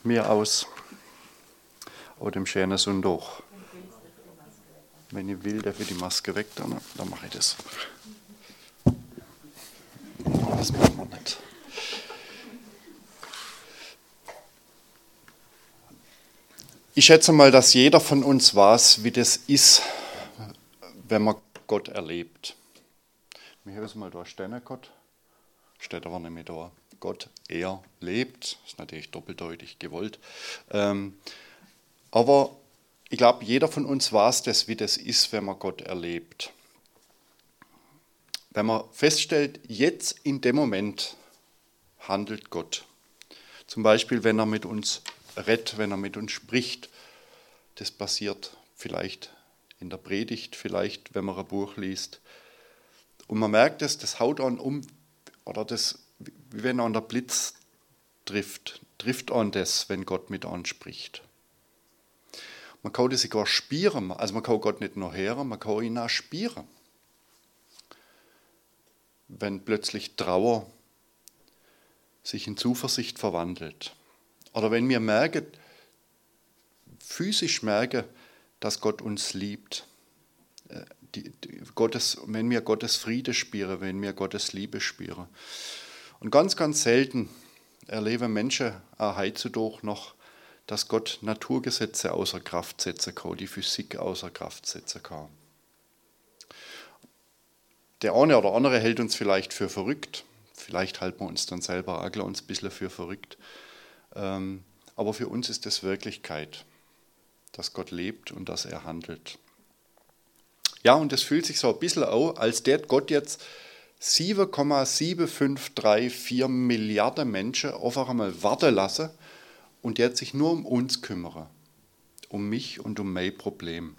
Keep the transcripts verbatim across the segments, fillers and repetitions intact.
mir aus, aus dem schönen Sonntag. Wenn ich will, darf ich die Maske weg, dann, dann mache ich das. Das machen wir nicht. Ich schätze mal, dass jeder von uns weiß, wie das ist, wenn man Gott erlebt. Wir haben es mal da stehen gehabt. Steht aber nicht mehr da. Gott, er lebt. Das ist natürlich doppeldeutig gewollt. Ähm, aber ich glaube, jeder von uns weiß das, wie das ist, wenn man Gott erlebt. Wenn man feststellt, jetzt in dem Moment handelt Gott. Zum Beispiel, wenn er mit uns redet, wenn er mit uns spricht. Das passiert vielleicht in der Predigt, vielleicht, wenn man ein Buch liest. Und man merkt es, das haut an um, oder das, wie wenn an der Blitz trifft, trifft an das, wenn Gott mit anspricht. Man kann das sogar spüren, also man kann Gott nicht nur hören, man kann ihn auch spüren. Wenn plötzlich Trauer sich in Zuversicht verwandelt. Oder wenn wir merken, physisch merken, dass Gott uns liebt. Die, die, Gottes, wenn wir Gottes Friede spüren, wenn wir Gottes Liebe spüren. Und ganz, ganz selten erleben Menschen auch heutzutage noch, dass Gott Naturgesetze außer Kraft setzen kann, die Physik außer Kraft setzen kann. Der eine oder andere hält uns vielleicht für verrückt. Vielleicht halten wir uns dann selber auch uns ein bisschen für verrückt. Aber für uns ist das Wirklichkeit, dass Gott lebt und dass er handelt. Ja, und es fühlt sich so ein bisschen an, als der Gott jetzt sieben Komma sieben fünf drei vier Milliarden Menschen einfach einmal warten lassen und jetzt sich nur um uns kümmern. Um mich und um mein Problem.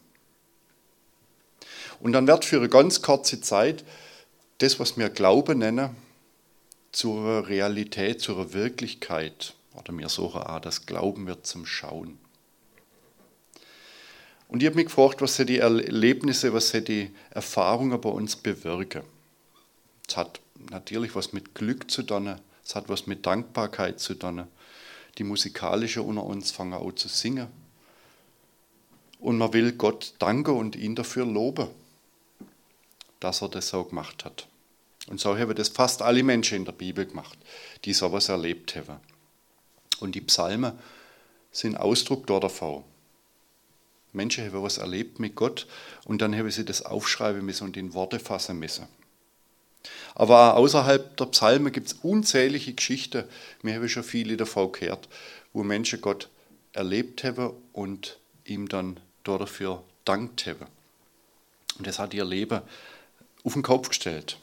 Und dann wird für eine ganz kurze Zeit das, was wir Glauben nennen, zur Realität, zur Wirklichkeit. Oder wir sagen auch, das Glauben wird zum Schauen. Und ich habe mich gefragt, was die Erlebnisse, was die Erfahrungen bei uns bewirken. Es hat natürlich was mit Glück zu tun, es hat was mit Dankbarkeit zu tun. Die Musikalischen unter uns fangen an zu singen. Und man will Gott danken und ihn dafür loben, dass er das so gemacht hat. Und so haben das fast alle Menschen in der Bibel gemacht, die sowas erlebt haben. Und die Psalmen sind Ausdruck davon. Menschen haben was erlebt mit Gott und dann haben sie das aufschreiben müssen und in Worte fassen müssen. Aber auch außerhalb der Psalmen gibt es unzählige Geschichten, wir haben schon viele davon gehört, wo Menschen Gott erlebt haben und ihm dann dafür dankt haben. Und das hat ihr Leben auf den Kopf gestellt.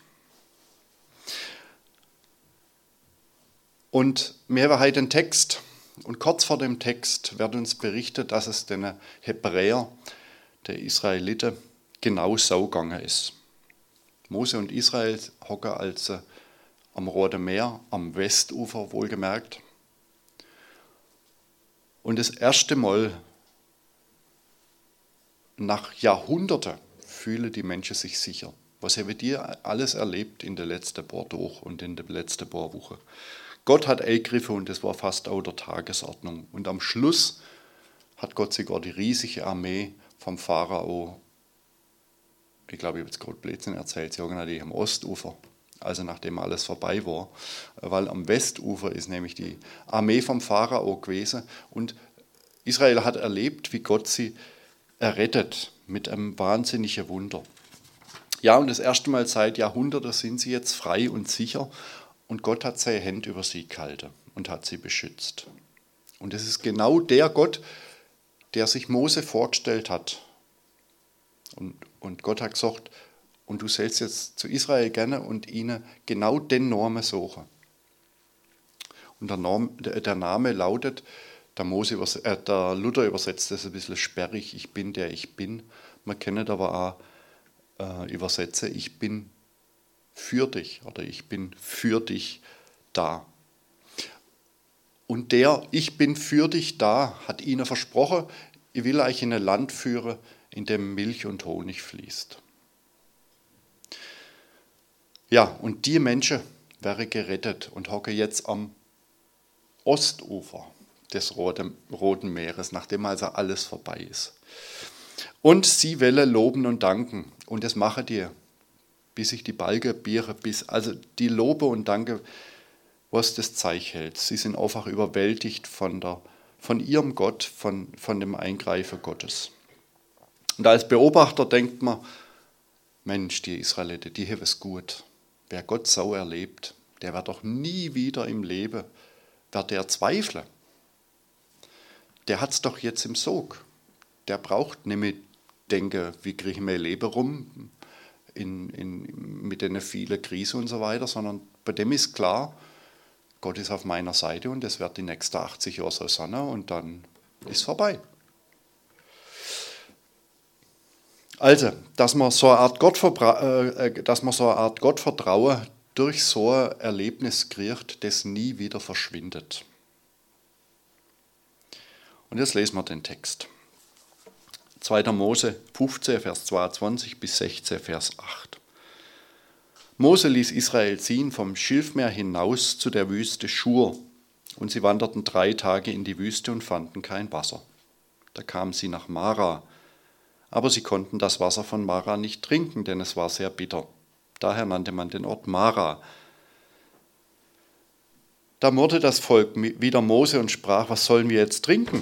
Und wir haben heute einen Text. Und kurz vor dem Text wird uns berichtet, dass es den Hebräer, der Israeliten, genau so gegangen ist. Mose und Israel hocken also am Roten Meer, am Westufer wohlgemerkt. Und das erste Mal nach Jahrhunderten fühlen die Menschen sich sicher. Was haben die alles erlebt in den letzten paar Tagen und in den letzten paar Wochen? Gott hat eingegriffen und das war fast auch der Tagesordnung. Und am Schluss hat Gott sogar die riesige Armee vom Pharao, ich glaube, ich habe jetzt gerade Blödsinn erzählt, sie haben die am Ostufer, also nachdem alles vorbei war, weil am Westufer ist nämlich die Armee vom Pharao gewesen und Israel hat erlebt, wie Gott sie errettet mit einem wahnsinnigen Wunder. Ja, und das erste Mal seit Jahrhunderten sind sie jetzt frei und sicher. Und Gott hat seine Hände über sie gehalten und hat sie beschützt. Und es ist genau der Gott, der sich Mose vorgestellt hat. Und, und Gott hat gesagt, und du sollst jetzt zu Israel gehen und ihnen genau den Namen suchen. Und der Name, der Name lautet, der, Mose, äh, der Luther übersetzt das ein bisschen sperrig, ich bin der ich bin. Man kann es aber auch äh, übersetzen, ich bin für dich oder ich bin für dich da. Und der Ich bin für dich da hat ihnen versprochen, ich will euch in ein Land führen, in dem Milch und Honig fließt. Ja, und die Menschen wären gerettet und hocken jetzt am Ostufer. des Roten Meeres, nachdem also alles vorbei ist. Und sie welle loben und danken. Und das mache dir, bis ich die Balge biere, bis, also die Lobe und Danke, was das Zeich hält. Sie sind einfach überwältigt von, der, von ihrem Gott, von, von dem Eingreifen Gottes. Und als Beobachter denkt man, Mensch, die Israeliten, die haben es gut. Wer Gott so erlebt, der wird doch nie wieder im Leben, wird der zweifeln. Der hat es doch jetzt im Sog. Der braucht nicht mehr denken, wie kriege ich mein Leben rum, in, in, mit den vielen Krisen und so weiter, sondern bei dem ist klar, Gott ist auf meiner Seite und es wird die nächsten achtzig Jahre so sein und dann ist vorbei. Also, dass man so eine Art Gottvertra- äh, dass man so eine Art Gottvertrauen durch so ein Erlebnis kriegt, das nie wieder verschwindet. Und jetzt lesen wir den Text. zweiter Mose fünfzehn, Vers zweiundzwanzig bis sechzehn, Vers acht. Mose ließ Israel ziehen vom Schilfmeer hinaus zu der Wüste Schur, und sie wanderten drei Tage in die Wüste und fanden kein Wasser. Da kamen sie nach Mara, aber sie konnten das Wasser von Mara nicht trinken, denn es war sehr bitter. Daher nannte man den Ort Mara. Da murrte das Volk wieder Mose und sprach, was sollen wir jetzt trinken?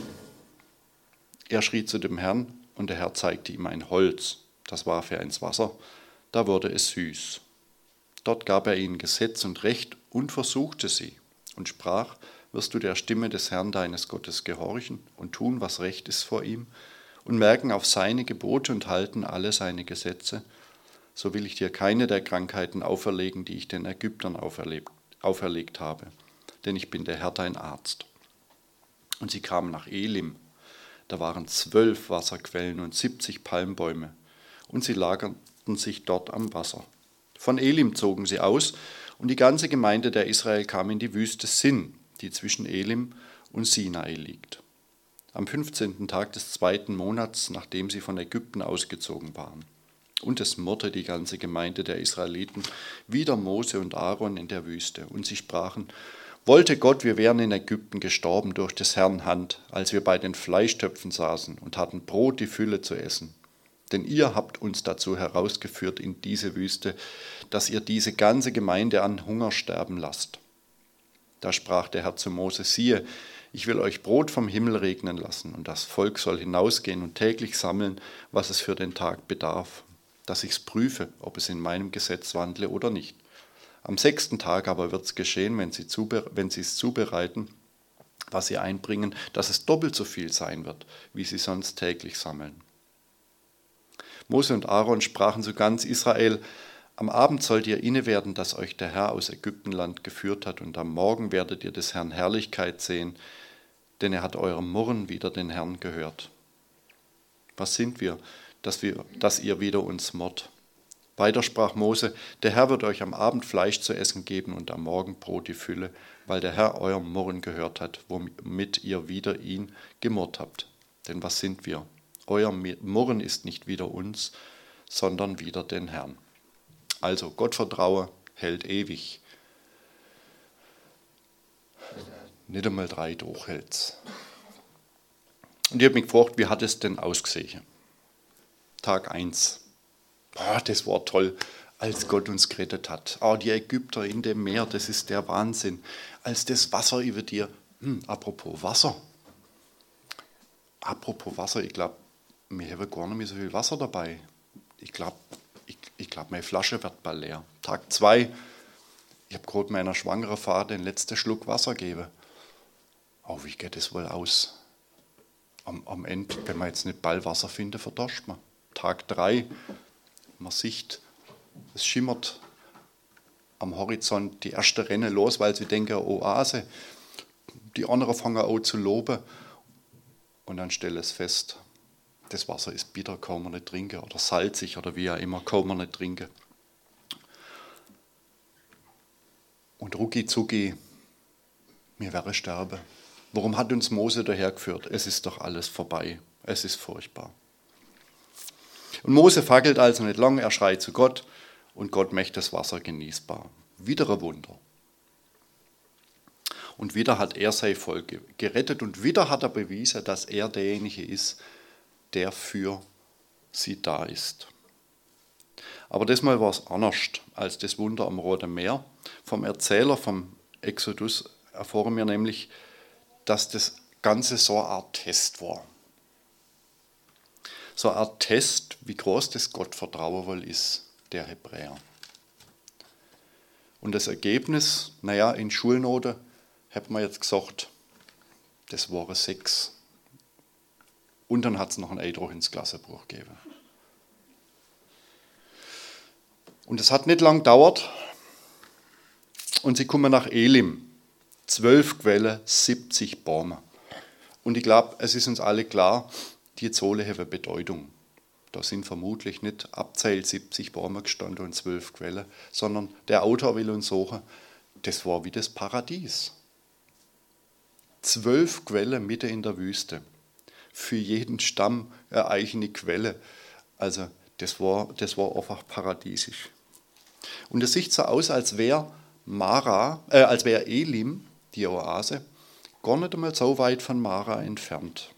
Er schrie zu dem Herrn, und der Herr zeigte ihm ein Holz. Das warf er ins Wasser, da wurde es süß. Dort gab er ihnen Gesetz und Recht und versuchte sie und sprach, wirst du der Stimme des Herrn deines Gottes gehorchen und tun, was recht ist vor ihm, und merken auf seine Gebote und halten alle seine Gesetze, so will ich dir keine der Krankheiten auferlegen, die ich den Ägyptern auferlegt, auferlegt habe, denn ich bin der Herr dein Arzt. Und sie kamen nach Elim, da waren zwölf Wasserquellen und siebzig Palmbäume, und sie lagerten sich dort am Wasser. Von Elim zogen sie aus, und die ganze Gemeinde der Israel kam in die Wüste Sin, die zwischen Elim und Sinai liegt. Am fünfzehnten Tag des zweiten Monats, nachdem sie von Ägypten ausgezogen waren. Und es murrte die ganze Gemeinde der Israeliten wider Mose und Aaron in der Wüste. Und sie sprachen, wollte Gott, wir wären in Ägypten gestorben durch des Herrn Hand, als wir bei den Fleischtöpfen saßen und hatten Brot die Fülle zu essen. Denn ihr habt uns dazu herausgeführt in diese Wüste, dass ihr diese ganze Gemeinde an Hunger sterben lasst. Da sprach der Herr zu Mose, siehe, ich will euch Brot vom Himmel regnen lassen, und das Volk soll hinausgehen und täglich sammeln, was es für den Tag bedarf, dass ich's prüfe, ob es in meinem Gesetz wandle oder nicht. Am sechsten Tag aber wird's geschehen, wenn sie, zube- wenn sie es zubereiten, was sie einbringen, dass es doppelt so viel sein wird, wie sie sonst täglich sammeln. Mose und Aaron sprachen zu ganz Israel, am Abend sollt ihr inne werden, dass euch der Herr aus Ägyptenland geführt hat, und am Morgen werdet ihr des Herrn Herrlichkeit sehen, denn er hat eurem Murren wider den Herrn gehört. Was sind wir, dass, wir, dass ihr wider uns murrt? Weiter sprach Mose, der Herr wird euch am Abend Fleisch zu essen geben und am Morgen Brot die Fülle, weil der Herr eurem Murren gehört hat, womit ihr wider ihn gemurrt habt. Denn was sind wir? Euer Murren ist nicht wider uns, sondern wider den Herrn. Also Gottvertrauen hält ewig. Nicht einmal drei durchhält's. Und ich habe mich gefragt, wie hat es denn ausgesehen? Tag eins. Oh, das war toll, als Gott uns gerettet hat. Oh, die Ägypter in dem Meer, das ist der Wahnsinn. Als das Wasser über dir, hm, apropos Wasser. Apropos Wasser, ich glaube, wir haben gar nicht mehr so viel Wasser dabei. Ich glaube, ich, ich glaub, meine Flasche wird bald leer. Tag zwei, ich habe gerade meiner schwangeren Frau den letzten Schluck Wasser gegeben. Oh, wie geht das wohl aus? Am, am Ende, wenn man jetzt nicht bald Wasser findet, verdorscht man. Tag drei, man sieht, es schimmert am Horizont die erste Renne los, weil sie denken, Oase. Die anderen fangen auch zu loben. Und dann stelle es fest, das Wasser ist bitter, kann man nicht trinken. Oder salzig oder wie auch immer, kann man nicht trinken. Und rucki zucki, wir werden sterben. Warum hat uns Mose dahergeführt? Es ist doch alles vorbei. Es ist furchtbar. Und Mose fackelt also nicht lang, er schreit zu Gott und Gott macht das Wasser genießbar. Wieder ein Wunder. Und wieder hat er sein Volk gerettet und wieder hat er bewiesen, dass er derjenige ist, der für sie da ist. Aber diesmal war es anders als das Wunder am Roten Meer. Vom Erzähler vom Exodus erfahren wir nämlich, dass das Ganze so eine Art Test war. So eine Art Test, wie groß das Gottvertrauen wohl ist, der Hebräer. Und das Ergebnis, naja, in Schulnoten hat man jetzt gesagt, das waren sechs. Und dann hat es noch einen Eindruck ins Klassenbuch gegeben. Und es hat nicht lang gedauert. Und sie kommen nach Elim. Zwölf Quellen, siebzig Bäume. Und ich glaube, es ist uns alle klar, die Zahlen haben Bedeutung. Da sind vermutlich nicht abzählt siebzig Bäume gestanden und zwölf Quellen, sondern der Autor will uns sagen, das war wie das Paradies. Zwölf Quellen mitten in der Wüste. Für jeden Stamm eine eigene Quelle. Also das war, das war einfach paradiesisch. Und es sieht so aus, als wäre Mara, äh, als wäre Elim, die Oase, gar nicht einmal so weit von Mara entfernt.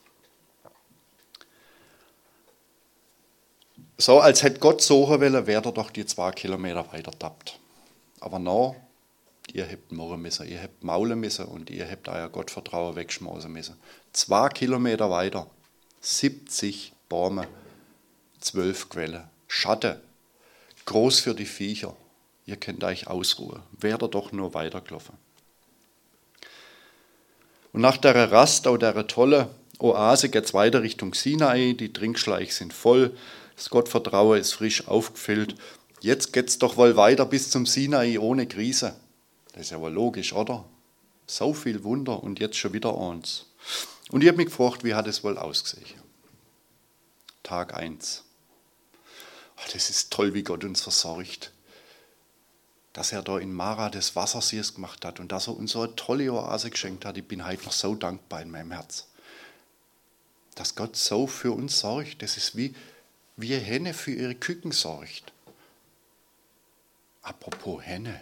So, als hätte Gott suchen wollen, wäre er doch die zwei Kilometer weiter tappt. Aber no, ihr habt murren müssen, ihr habt maulen müssen und ihr habt euer Gottvertrauen wegschmeißen müssen. Zwei Kilometer weiter, siebzig Bäume, zwölf Quellen, Schatten, groß für die Viecher. Ihr könnt euch ausruhen. Wäre er doch nur weitergelaufen. Und nach der Rast, auch der tolle Oase, geht es weiter Richtung Sinai. Die Trinkschläuche sind voll. Das Gottvertrauen ist frisch aufgefüllt. Jetzt geht es doch wohl weiter bis zum Sinai ohne Krise. Das ist ja wohl logisch, oder? So viel Wunder und jetzt schon wieder eins. Und ich habe mich gefragt, wie hat es wohl ausgesehen? Tag eins. Das ist toll, wie Gott uns versorgt. Dass er da in Mara das Wassersees gemacht hat und dass er uns so eine tolle Oase geschenkt hat. Ich bin heute noch so dankbar in meinem Herz. Dass Gott so für uns sorgt. Das ist wie, wie eine Henne für ihre Küken sorgt. Apropos Henne.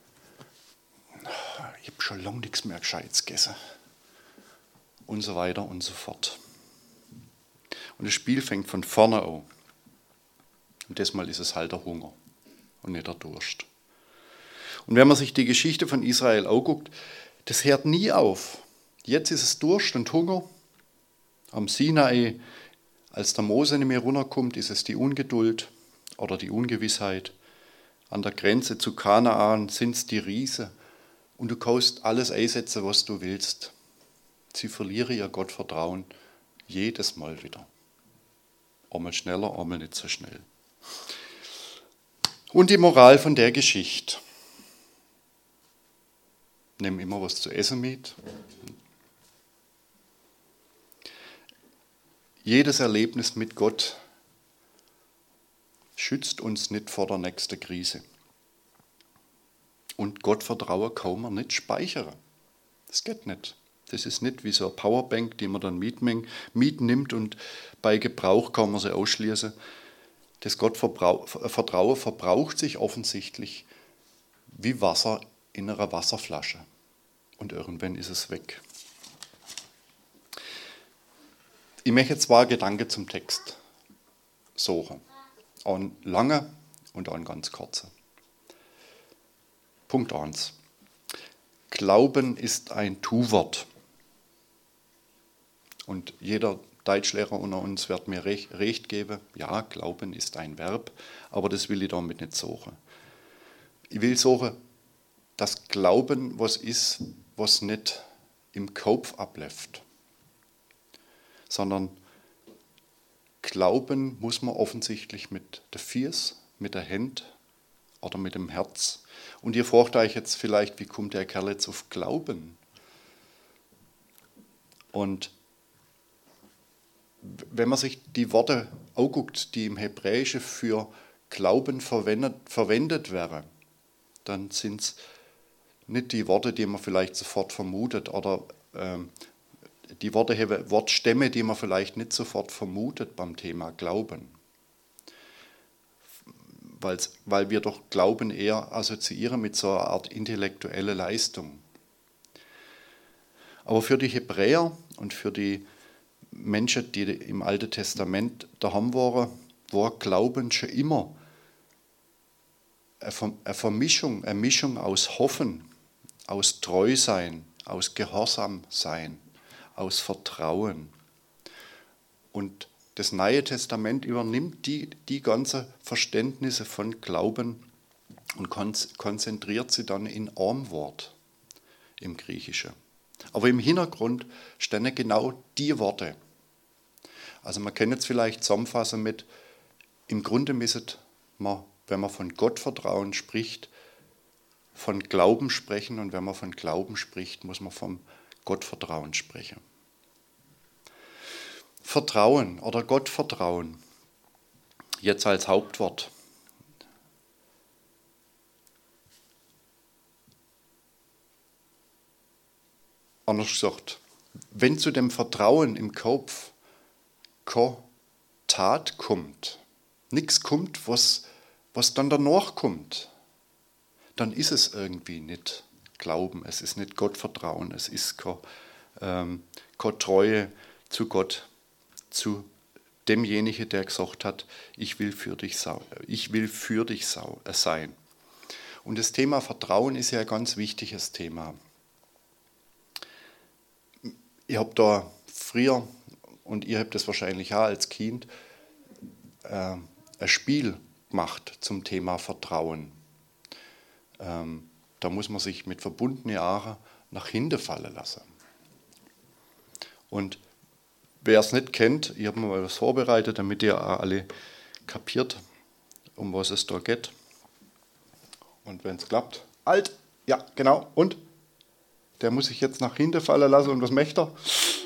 Ich habe schon lange nichts mehr Gescheites gegessen. Und so weiter und so fort. Und das Spiel fängt von vorne an. Und diesmal ist es halt der Hunger und nicht der Durst. Und wenn man sich die Geschichte von Israel anguckt, das hört nie auf. Jetzt ist es Durst und Hunger. Am Sinai, als der Mose nicht mehr runterkommt, ist es die Ungeduld oder die Ungewissheit. An der Grenze zu Kanaan sind es die Riesen. Und du kannst alles einsetzen, was du willst. Sie verlieren ihr Gottvertrauen jedes Mal wieder. Einmal schneller, einmal nicht so schnell. Und die Moral von der Geschichte. Nimm immer was zu essen mit. Jedes Erlebnis mit Gott schützt uns nicht vor der nächsten Krise. Und Gottvertrauen kann man nicht speichern. Das geht nicht. Das ist nicht wie so eine Powerbank, die man dann mitnimmt und bei Gebrauch kann man sie ausschließen. Das Gottvertrauen verbraucht sich offensichtlich wie Wasser in einer Wasserflasche. Und irgendwann ist es weg. Ich möchte zwei Gedanken zum Text suchen. Einen langen und einen ganz kurzen. Punkt eins. Glauben ist ein Tu-Wort. Und jeder Deutschlehrer unter uns wird mir recht, recht geben, ja, Glauben ist ein Verb, aber das will ich damit nicht suchen. Ich will suchen, dass Glauben was ist, was nicht im Kopf abläuft, sondern Glauben muss man offensichtlich mit der Fies, mit der Hand oder mit dem Herz. Und ihr fragt euch jetzt vielleicht, wie kommt der Kerl jetzt auf Glauben? Und wenn man sich die Worte anguckt, die im Hebräischen für Glauben verwendet, verwendet werden, dann sind es nicht die Worte, die man vielleicht sofort vermutet, oder ähm, die Worte haben Wortstämme, die man vielleicht nicht sofort vermutet beim Thema Glauben. Weil's, weil wir doch Glauben eher assoziieren mit so einer Art intellektuelle Leistung. Aber für die Hebräer und für die Menschen, die im Alten Testament daheim waren, war Glauben schon immer eine Vermischung, eine Mischung aus Hoffen, aus Treusein, aus Gehorsam sein, aus Vertrauen. Und das Neue Testament übernimmt die, die ganzen Verständnisse von Glauben und konzentriert sie dann in einem Wort im Griechischen. Aber im Hintergrund stehen genau die Worte. Also man kann jetzt vielleicht zusammenfassen mit, im Grunde müssen wir, wenn man von Gottvertrauen spricht, von Glauben sprechen, und wenn man von Glauben spricht, muss man vom Gottvertrauen sprechen. Vertrauen oder Gottvertrauen, jetzt als Hauptwort. Anders gesagt, wenn zu dem Vertrauen im Kopf keine Tat kommt, nichts kommt, was, was dann danach kommt, dann ist es irgendwie nicht Glauben, es ist nicht Gottvertrauen, es ist keine, ähm, keine Treue zu Gott, zu demjenigen, der gesagt hat, ich will für dich, ich will für dich sein. Und das Thema Vertrauen ist ja ein ganz wichtiges Thema. Ich habe da früher, und ihr habt das wahrscheinlich auch als Kind, äh, ein Spiel gemacht zum Thema Vertrauen. Ähm, da muss man sich mit verbundenen Armen nach hinten fallen lassen. Und wer es nicht kennt, ich habe mir mal was vorbereitet, damit ihr alle kapiert, um was es da geht. Und wenn es klappt, alt, ja genau, und der muss sich jetzt nach hinten fallen lassen, und was möchte er?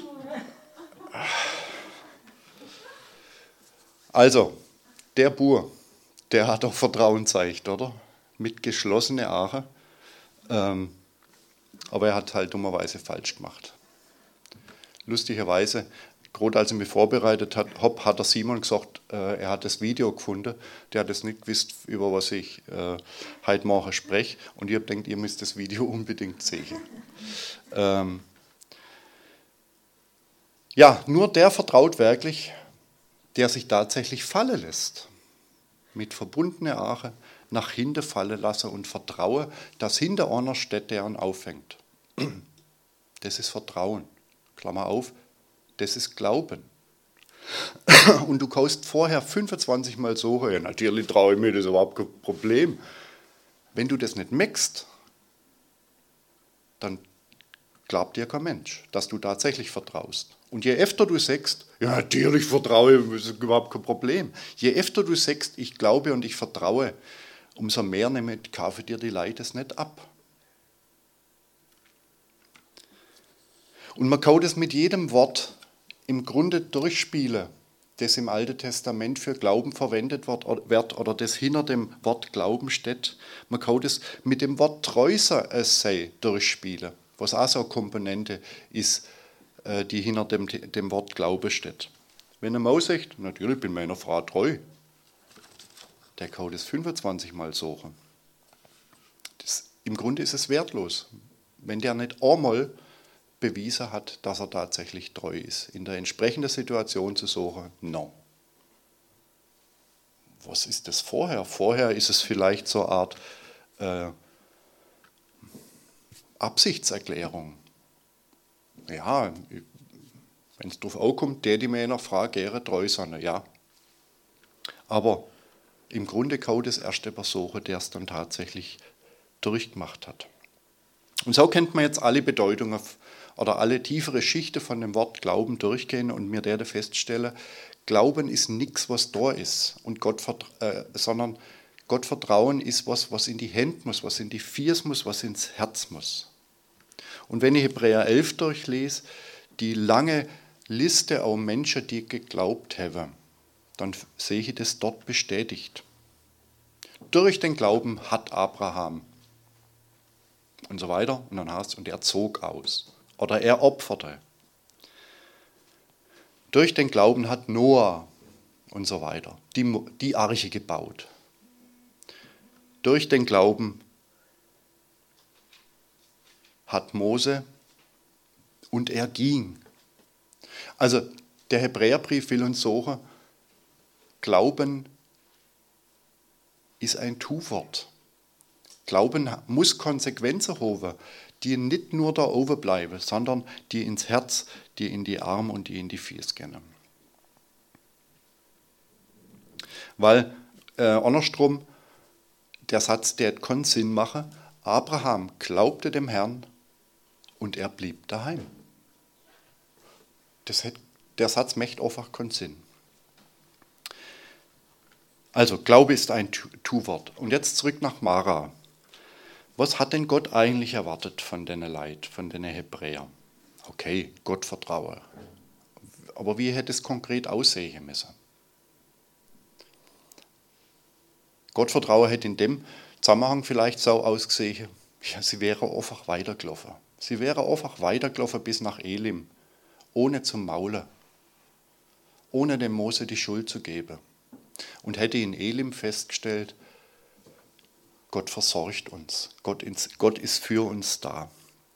Also, der Bur, der hat doch Vertrauen gezeigt, oder? Mit geschlossenen Augen. Ähm, aber er hat halt dummerweise falsch gemacht. Lustigerweise, gerade als ich mich vorbereitet habe, hat der Simon gesagt, äh, er hat das Video gefunden. Der hat es nicht gewusst, über was ich äh, heute Morgen spreche. Und ich habe gedacht, ihr müsst das Video unbedingt sehen. Ähm, ja, nur der vertraut wirklich, der sich tatsächlich fallen lässt. Mit verbundenen Augen nach hinten fallen lassen und vertraue, dass hinter einer steht, der ihn auffängt. Das ist Vertrauen. Klammer auf, das ist Glauben. Und du kannst vorher fünfundzwanzig Mal suchen, ja, natürlich traue ich mir, das ist überhaupt kein Problem. Wenn du das nicht merkst, dann glaubt dir kein Mensch, dass du tatsächlich vertraust. Und je öfter du sagst, ja, natürlich vertraue ich, das ist überhaupt kein Problem. Je öfter du sagst, ich glaube und ich vertraue, umso mehr nehmen, kaufen dir die Leute es nicht ab. Und man kann das mit jedem Wort im Grunde durchspielen, das im Alten Testament für Glauben verwendet wird oder das hinter dem Wort Glauben steht. Man kann das mit dem Wort treu sein durchspielen, was auch so eine Komponente ist, die hinter dem, dem Wort Glaube steht. Wenn ein Mann sagt, natürlich bin meiner Frau treu, der kann das fünfundzwanzig Mal suchen. Das, im Grunde ist es wertlos, wenn der nicht einmal bewiesen hat, dass er tatsächlich treu ist. In der entsprechenden Situation zu suchen, no. Was ist das vorher? Vorher ist es vielleicht so eine Art äh, Absichtserklärung. Ja, wenn es darauf ankommt, der die mir einer Frage gerne treu sein, ja. Aber im Grunde kann das erste versuchen, der es dann tatsächlich durchgemacht hat. Und so kennt man jetzt alle Bedeutungen oder alle tiefere Schichten von dem Wort Glauben durchgehen und mir der feststellen, Glauben ist nichts, was da ist, und Gott, äh, sondern Gottvertrauen ist was, was in die Hände muss, was in die Fiers muss, was ins Herz muss. Und wenn ich Hebräer elf durchlese, die lange Liste an Menschen, die geglaubt haben, dann sehe ich das dort bestätigt. Durch den Glauben hat Abraham und so weiter, und dann heißt es, und er zog aus. Oder er opferte. Durch den Glauben hat Noah und so weiter die, die Arche gebaut. Durch den Glauben hat Mose Und er ging. Also der Hebräerbrief will uns sagen, Glauben ist ein Tu-Wort. Glauben muss Konsequenzen haben, die nicht nur da oben bleiben, sondern die ins Herz, die in die Arme und die in die Füße gehen. Weil, äh, andersrum, der Satz, der hat keinen Sinn machen. Abraham glaubte dem Herrn und er blieb daheim. Das hat, der Satz macht einfach keinen Sinn. Also, Glaube ist ein Tu-Wort. Und jetzt zurück nach Mara. Was hat denn Gott eigentlich erwartet von den Leuten, von den Hebräern? Okay, Gott vertraue. Aber wie hätte es konkret aussehen müssen? Gottvertrauen hätte in dem Zusammenhang vielleicht so ausgesehen, ja, sie wäre einfach weitergelaufen. Sie wäre einfach weitergelaufen bis nach Elim, ohne zu maulen, ohne dem Mose die Schuld zu geben. Und hätte in Elim festgestellt, Gott versorgt uns, Gott, ins, Gott ist für uns da.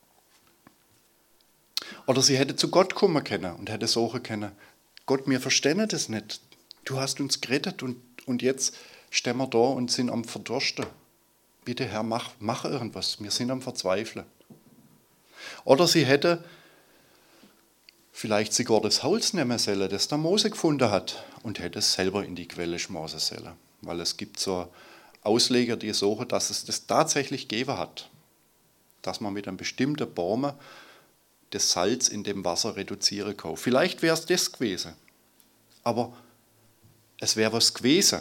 Oder sie hätte zu Gott kommen können und hätte sagen können, Gott, wir verstehen das nicht. Du hast uns gerettet und, und jetzt stehen wir da und sind am Verdursten. Bitte Herr, mach, mach irgendwas, wir sind am Verzweifeln. Oder sie hätte vielleicht sogar das Holz nehmen sollen, das der Mose gefunden hat, und hätte es selber in die Quelle schmeißen sollen. Weil es gibt so Ausleger, die sagen, dass es das tatsächlich gegeben hat. Dass man mit einem bestimmten Baum das Salz in dem Wasser reduzieren kann. Vielleicht wäre es das gewesen. Aber es wäre was gewesen.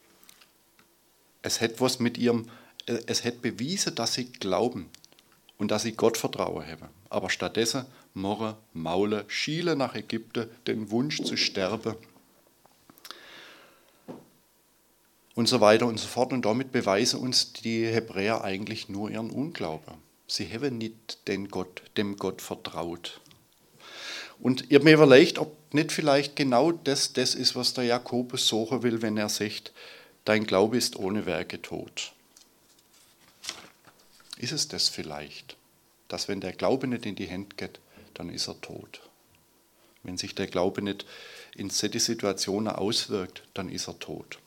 Es hätte was mit ihrem, es hätte bewiesen, dass sie glauben und dass sie Gott Vertrauen haben. Aber stattdessen morren, maulen, schielen nach Ägypten, den Wunsch zu sterben und so weiter und so fort. Und damit beweisen uns die Hebräer eigentlich nur ihren Unglauben. Sie haben nicht den Gott, dem Gott vertraut. Und ich habe mir überlegt, ob nicht vielleicht genau das das ist, was der Jakobus suchen will, wenn er sagt, dein Glaube ist ohne Werke tot. Ist es das vielleicht, dass wenn der Glaube nicht in die Hände geht, dann ist er tot. Wenn sich der Glaube nicht in solche Situationen auswirkt, dann ist er tot.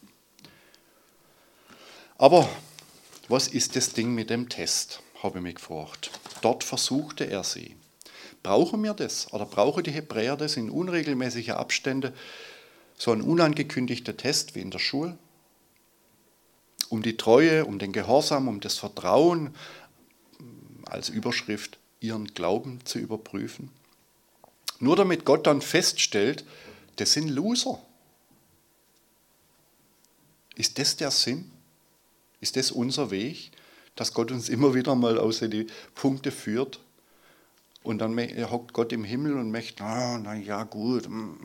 Aber was ist das Ding mit dem Test, habe ich mich gefragt. Dort versuchte er sie. Brauchen wir das? Oder brauchen die Hebräer das in unregelmäßigen Abständen, so ein unangekündigter Test wie in der Schule? Um die Treue, um den Gehorsam, um das Vertrauen, als Überschrift, ihren Glauben zu überprüfen. Nur damit Gott dann feststellt, das sind Loser. Ist das der Sinn? Ist das unser Weg, dass Gott uns immer wieder mal aus die Punkte führt? Und dann hockt Gott im Himmel und möchte, ah, na ja, gut.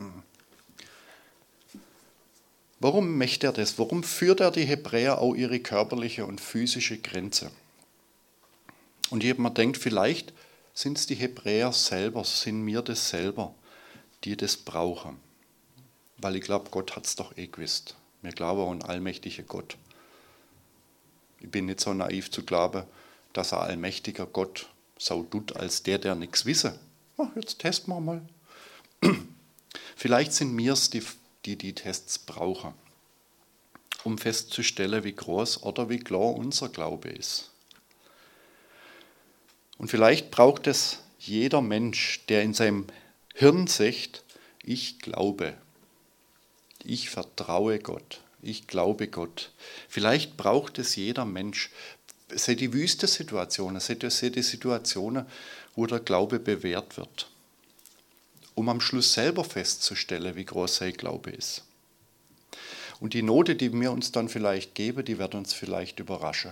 Warum möchte er das? Warum führt er die Hebräer auch ihre körperliche und physische Grenze? Und jemand denkt, vielleicht sind es die Hebräer selber, sind wir das selber, die das brauchen. Weil ich glaube, Gott hat es doch eh gewusst. Wir glauben an einen allmächtigen Gott. Ich bin nicht so naiv zu glauben, dass ein allmächtiger Gott so tut, als der, der nichts wisse. Ja, jetzt testen wir mal. Vielleicht sind wir es, die, die die Tests brauchen, um festzustellen, wie groß oder wie klar unser Glaube ist. Und vielleicht braucht es jeder Mensch, der in seinem Hirn sagt, ich glaube, ich vertraue Gott, ich glaube Gott. Vielleicht braucht es jeder Mensch. Es sind die wüste Situationen, es sind die Situationen, wo der Glaube bewährt wird, um am Schluss selber festzustellen, wie groß sein Glaube ist. Und die Note, die wir uns dann vielleicht geben, die wird uns vielleicht überraschen.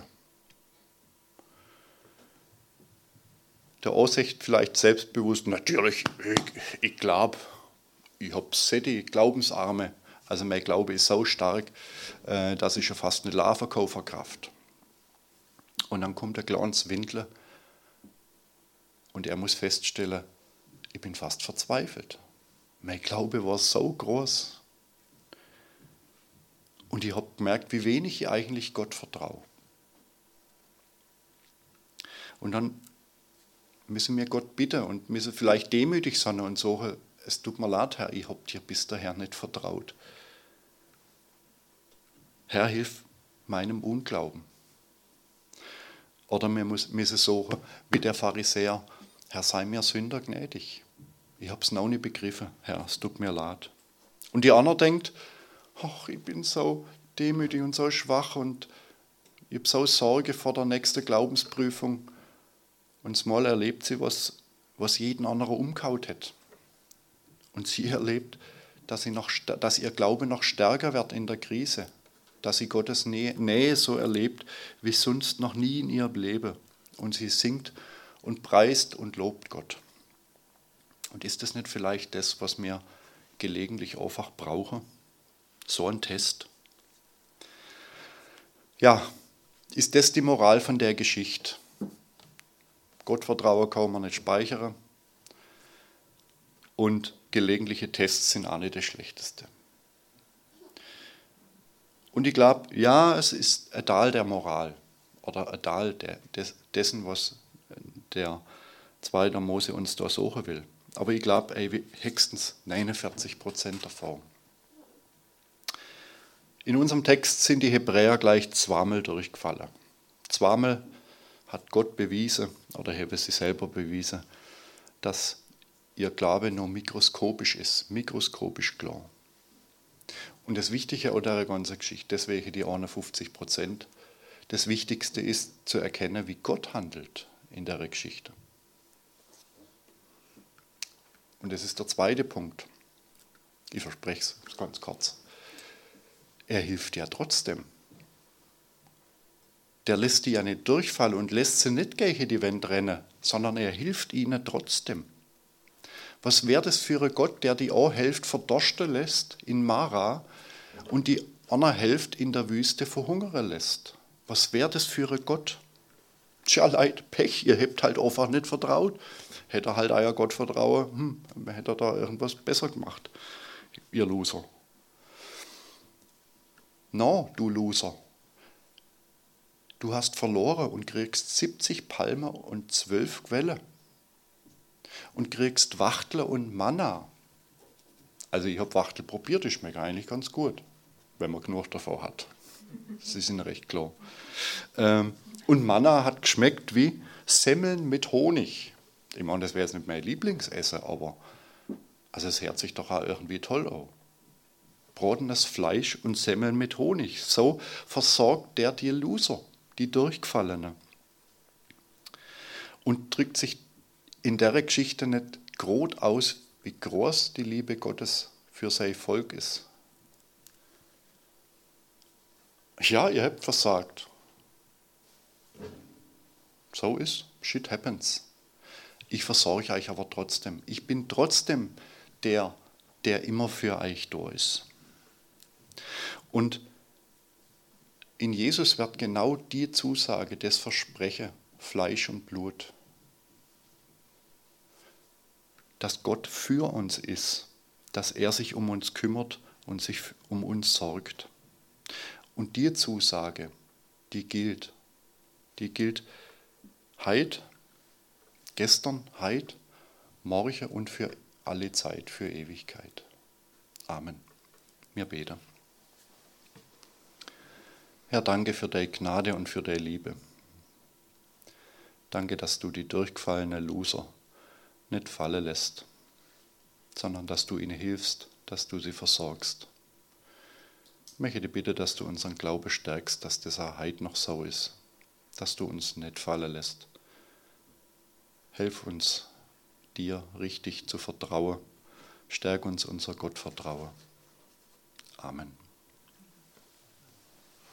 Der Aussicht vielleicht selbstbewusst, natürlich, ich, ich glaube, ich habe solche Glaubensarme, also mein Glaube ist so stark, dass ich schon fast eine Larve verkraft. Und dann kommt der kleines Windler und er muss feststellen, ich bin fast verzweifelt. Mein Glaube war so groß. Und ich habe gemerkt, wie wenig ich eigentlich Gott vertraue. Und dann müssen wir Gott bitten und müssen vielleicht demütig sein und sagen, es tut mir leid, Herr, ich habe dir bis dahin nicht vertraut. Herr, hilf meinem Unglauben. Oder wir müssen sagen, wie der Pharisäer, Herr, sei mir Sünder gnädig. Ich habe es noch nicht begriffen, Herr, es tut mir leid. Und die andere denkt, ach, ich bin so demütig und so schwach und ich habe so Sorge vor der nächsten Glaubensprüfung. Und mal erlebt sie, was, was jeden anderen umgehauen hat. Und sie erlebt, dass, sie noch, dass ihr Glaube noch stärker wird in der Krise. Dass sie Gottes Nähe, Nähe so erlebt, wie sonst noch nie in ihrem Leben. Und sie singt und preist und lobt Gott. Und ist das nicht vielleicht das, was wir gelegentlich einfach brauchen? So ein Test. Ja, ist das die Moral von der Geschichte? Gottvertrauen kann man nicht speichern. Und gelegentliche Tests sind auch nicht das Schlechteste. Und ich glaube, ja, es ist ein Teil der Moral oder ein Teil der, des, dessen, was der zweite Mose uns da suchen will. Aber ich glaube, höchstens neunundvierzig Prozent davon. In unserem Text sind die Hebräer gleich zweimal durchgefallen. Zweimal hat Gott bewiesen, oder haben sie selber bewiesen, dass ihr Glaube nur mikroskopisch ist, mikroskopisch klar. Und das Wichtige an der ganzen Geschichte, deswegen die einundfünfzig Prozent, das Wichtigste ist zu erkennen, wie Gott handelt in der Geschichte. Und das ist der zweite Punkt. Ich verspreche es ganz kurz. Er hilft ja trotzdem. Der lässt die ja nicht durchfallen und lässt sie nicht gegen die Wand rennen, sondern er hilft ihnen trotzdem. Was wäre das für ein Gott, der die eine Hälfte verdorsten lässt in Mara und die andere Hälfte in der Wüste verhungern lässt? Was wäre das für ein Gott? Tja, leid, Pech, ihr habt halt einfach nicht vertraut. Hätte er halt euer Gott vertrauen, hm, hätte er da irgendwas besser gemacht, ihr Loser. No, du Loser. Du hast verloren und kriegst siebzig Palmen und zwölf Quellen. Und kriegst Wachtel und Manna. Also ich habe Wachtel probiert, die schmecken eigentlich ganz gut, wenn man genug davon hat. Sie sind recht klar. Und Manna hat geschmeckt wie Semmeln mit Honig. Ich meine, das wäre jetzt nicht mein Lieblingsessen, aber also es hört sich doch auch irgendwie toll an. Bratenes Fleisch und Semmeln mit Honig. So versorgt der die Loser, die Durchgefallene. Und drückt sich in der Geschichte nicht groß aus, wie groß die Liebe Gottes für sein Volk ist. Ja, ihr habt versagt. So ist, shit happens. Ich versorge euch aber trotzdem. Ich bin trotzdem der, der immer für euch da ist. Und in Jesus wird genau die Zusage, das Versprechen, Fleisch und Blut, dass Gott für uns ist, dass er sich um uns kümmert und sich um uns sorgt. Und die Zusage, die gilt. Die gilt heute, gestern, heute, morgen und für alle Zeit, für Ewigkeit. Amen. Wir beten. Herr, danke für deine Gnade und für deine Liebe. Danke, dass du die durchgefallenen Loser nicht fallen lässt, sondern dass du ihnen hilfst, dass du sie versorgst. Ich möchte dir bitten, dass du unseren Glauben stärkst, dass das auch heute noch so ist, dass du uns nicht fallen lässt. Hilf uns, dir richtig zu vertrauen. Stärk uns unser Gottvertrauen. Amen.